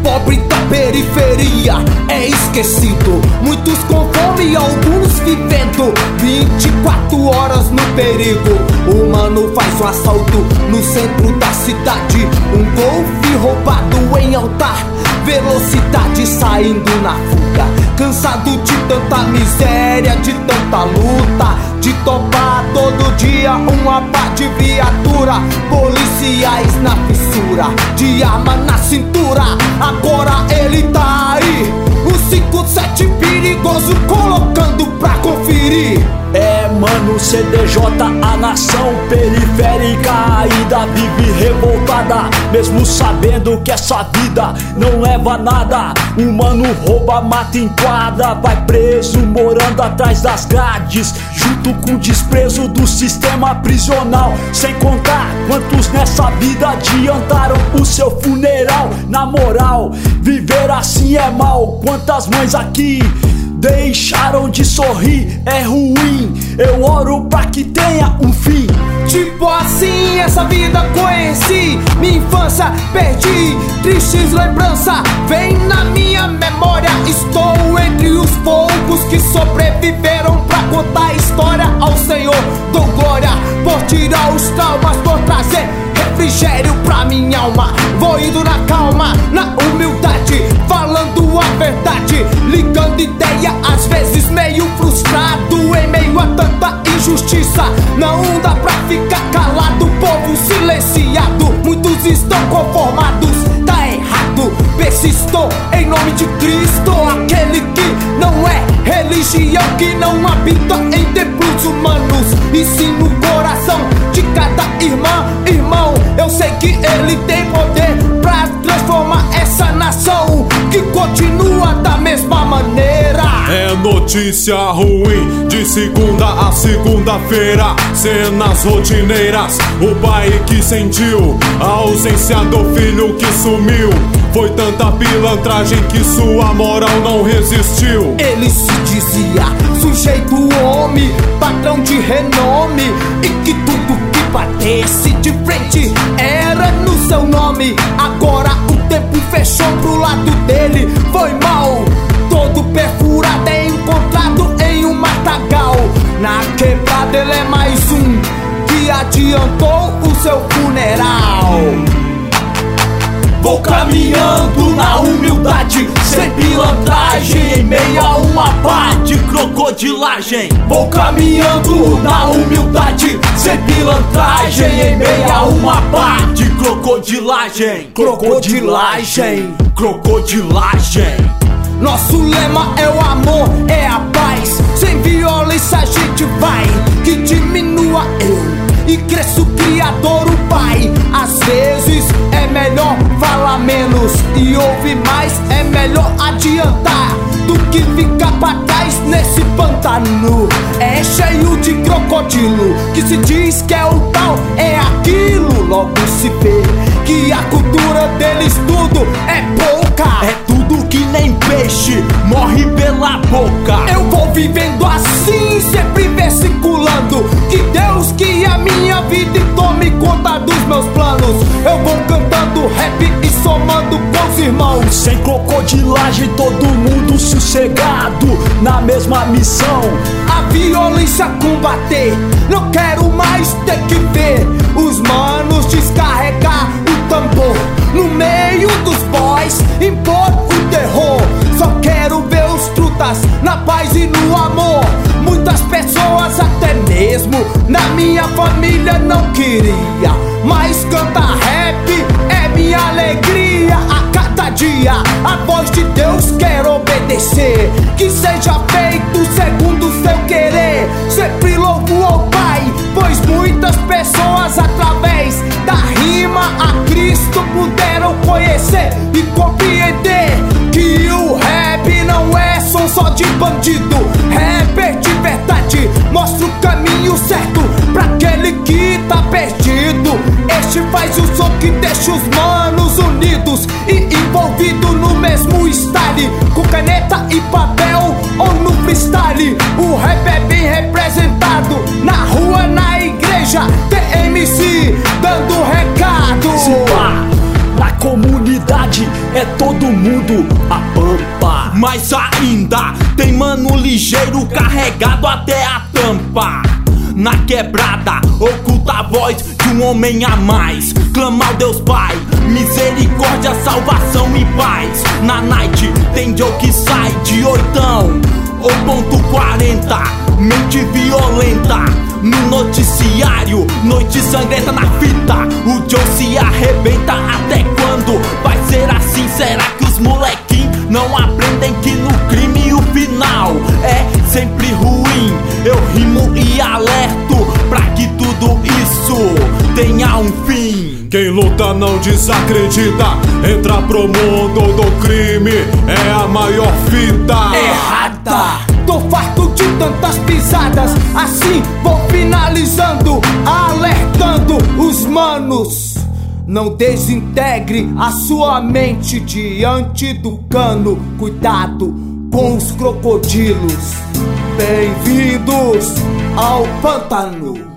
pobre da periferia é esquecido. Muitos com fome, alguns vivendo 24 horas no perigo. O mano faz um assalto no centro da cidade, um golfe roubado em alta velocidade, saindo na fuga, cansado de tanta miséria, de tanta luta, de topar todo dia uma pá de viatura, policiais na fissura, de arma na cintura. Agora ele tá aí, o 57 perigoso, colocando pra conferir. É, mano, CDJ, a nação periférica ainda vive revoltada, mesmo sabendo que essa vida não leva a nada. O mano rouba, mata, enquadra, vai preso, morando atrás das grades, junto com o desprezo do sistema prisional. Sem contar quantos nessa vida adiantaram o seu funeral. Na moral, viver assim é mal. Quantas mães aqui deixaram de sorrir, é ruim. Eu oro pra que tenha um fim. Tipo assim, essa vida conheci, minha infância perdi, tristes lembranças vem na minha memória. Estou entre os poucos que sobreviveram pra contar a história. Ao Senhor dou glória por tirar os traumas, por trazer refrigério pra minha alma. Vou indo na calma, na humildade, falando a verdade, ligando ideia, às vezes meio frustrado em meio a tanta injustiça. Não dá pra ficar calado, povo silenciado. Muitos estão conformados, tá errado. Persisto em nome de Cristo, aquele que não é religião, que não habita em templos humanos, e sim no coração de cada irmã, irmão. Eu sei que ele tem poder pra transformar essa nação que continua da mesma maneira. É notícia ruim de segunda a segunda-feira, cenas rotineiras, o pai que sentiu a ausência do filho que sumiu. Foi tanta pilantragem que sua moral não resistiu. Ele se dizia sujeito homem, patrão de renome, e que tudo que batesse de frente era no seu nome. Agora o tempo fechou pro lado dele, foi mal. Todo perfurado é encontrado em um matagal. Na quebrada ele é mais um que adiantou o seu funeral. Vou caminhando na humildade, sem pilantragem, em meio a uma pá de crocodilagem. Vou caminhando na humildade, sem pilantragem, em meio a uma pá de crocodilagem. Crocodilagem, crocodilagem. Nosso lema é o amor, é a paz. Sem violência a gente vai, que diminua eu e cresça o Criador, o Pai. Às vezes é melhor falar menos e ouvir mais. É melhor adiantar do que ficar pra trás nesse pantano. É cheio de crocodilo que se diz que é o tal, é aquilo. Logo se vê que a cultura deles tudo é pouca. É tudo que nem peixe, morre pela boca. Eu vou vivendo assim, sempre versiculando, que Deus guie a minha vida e tome conta dos meus planos. Eu vou cantando rap e somando com os irmãos. Sem crocodilagem, todo mundo sossegado, na mesma missão. A violência combater, não quero mais ter que ver os manos descarregar o tambor no meio dos boys, impor o terror. Só quero ver os trutas na paz e no amor. Muitas pessoas, até mesmo na minha família, não queria, mas cantar rap é minha alegria. A cada dia a voz de Deus quero obedecer, que seja feito segundo o seu querer. Sempre louvo ao Pai, pois muitas pessoas através da rima a Cristo puderam conhecer e compreender que o rap não é som só de bandido. Rapper de verdade mostra o caminho certo pra aquele que tá perdido. Este faz o som que deixa os manos unidos e envolvido no mesmo style, com caneta e papel ou no freestyle. O rap é bem representado na rua, na igreja, TMC dando recado. Se pá, na comunidade é todo mundo a pampa. Mais ainda, tem mano ligeiro carregado até a tampa. Na quebrada, oculta a voz de um homem a mais. Clama ao Deus Pai, misericórdia, salvação e paz. Na night, tem Joe que sai de oitão ou ponto 40, mente violenta. No noticiário, noite sangrenta na fita. O Joe se arrebenta até quando? Vai ser assim, será que os molequinhos não aprendem que no crime o final é sempre ruim? Eu rimo e alerto pra que tudo isso tenha um fim. Quem luta não desacredita, entra pro mundo do crime, é a maior fita. Errada! Tô farto de tantas pisadas, assim vou finalizando, alertando os manos. Não desintegre a sua mente diante do cano. Cuidado com os crocodilos. Bem-vindos ao pântano.